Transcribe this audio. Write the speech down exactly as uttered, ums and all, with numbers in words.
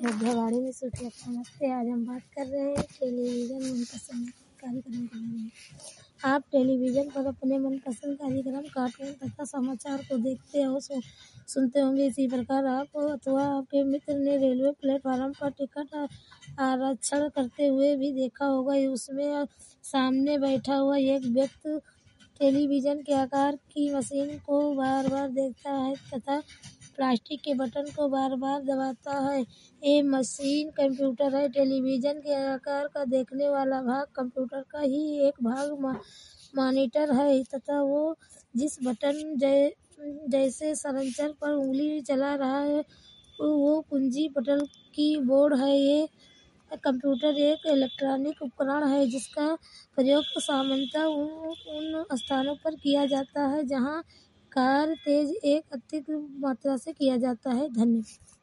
अयोध्यावाड़ी में सुर्खियाँ। नमस्ते, आज हम बात कर रहे हैं टेलीविज़न मनपसंद कार्यक्रम के बारे में। आप टेलीविज़न पर अपने मनपसंद कार्यक्रम, कार्टून तथा समाचार को देखते और सुनते होंगे। इसी प्रकार आप अथवा आपके मित्र ने रेलवे प्लेटफार्म पर टिकट आरक्षण करते हुए भी देखा होगा। उसमें सामने बैठा हुआ एक व्यक्ति टेलीविज़न के आकार की मशीन को बार बार देखता है तथा प्लास्टिक के बटन को बार बार दबाता है। ये मशीन कंप्यूटर है। टेलीविज़न के आकार का देखने वाला भाग कंप्यूटर का ही एक भाग मा, मॉनिटर है तथा वो जिस बटन जै, जैसे संरचना पर उंगली चला रहा है वो कुंजी बटन कीबोर्ड है। ये कंप्यूटर एक इलेक्ट्रॉनिक उपकरण है जिसका प्रयोग सामान्यतः उन स्थानों पर किया जाता है जहां कार्य तेज एक अधिक मात्रा से किया जाता है। धन्यवाद।